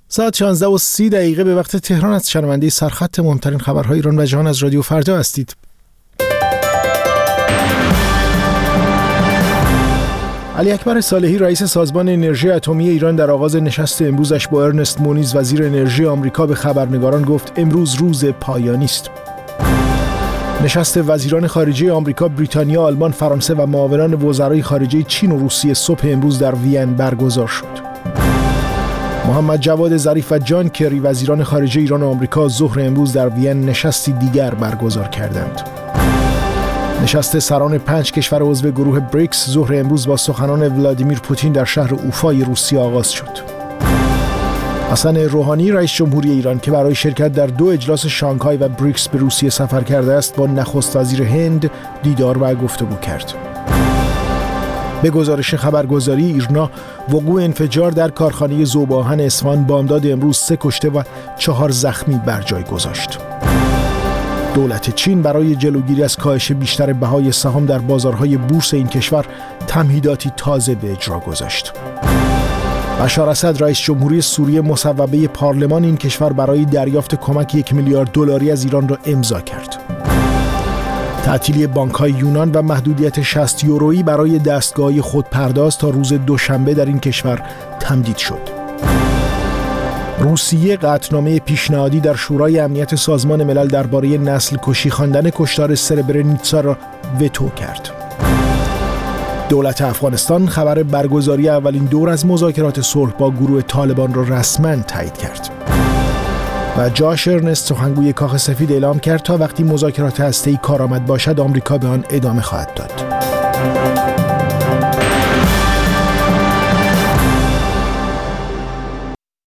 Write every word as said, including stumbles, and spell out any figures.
ساعت شانزده و سی دقیقه به وقت تهران از شنونده سرخط مهمترین خبرهای ایران و جهان از رادیو فردا هستید. علی اکبر صالحی رئیس سازمان انرژی اتمی ایران در آغاز نشست امروزش با ارنست مونیز وزیر انرژی آمریکا به خبرنگاران گفت امروز روز پایانی است. نشست وزیران خارجه آمریکا، بریتانیا، آلمان، فرانسه و معاونان وزرای خارجه چین و روسیه صبح امروز در وین برگزار شد. محمد جواد ظریف و جان کری وزیران خارجه ایران و آمریکا ظهر امروز در وین نشستی دیگر برگزار کردند. نشست سران پنج کشور عضو گروه بریکس ظهر امروز با سخنان ولادیمیر پوتین در شهر اوفای روسیه آغاز شد. حسن روحانی رئیس جمهوری ایران که برای شرکت در دو اجلاس شانگهای و بریکس به روسیه سفر کرده است با نخست وزیر هند دیدار و گفتگو کرد. به گزارش خبرگزاری ایرنا وقوع انفجار در کارخانه ذوب آهن اصفهان بامداد امروز سه کشته و چهار زخمی بر جای گذاشت. دولت چین برای جلوگیری از کاهش بیشتر بهای سهام در بازارهای بورس این کشور تمهیداتی تازه به اجرا گذاشت. بشار اسد رئیس جمهوری سوریه مصوبه پارلمان این کشور برای دریافت کمک یک میلیارد دلاری از ایران را امضا کرد. تعطیلی بانک‌های یونان و محدودیت شصت یورویی برای دستگاه خودپرداز تا روز دوشنبه در این کشور تمدید شد. روسیه قطعنامه پیشنهادی در شورای امنیت سازمان ملل درباره نسل کشی خواندن کشتار سربرنیتسا را وتو کرد. دولت افغانستان خبر برگزاری اولین دور از مذاکرات صلح با گروه طالبان را رسما تایید کرد. و جاش ارنست سخنگوی کاخ سفید اعلام کرد تا وقتی مذاکرات هسته‌ای کارآمد باشد آمریکا به آن ادامه خواهد داد.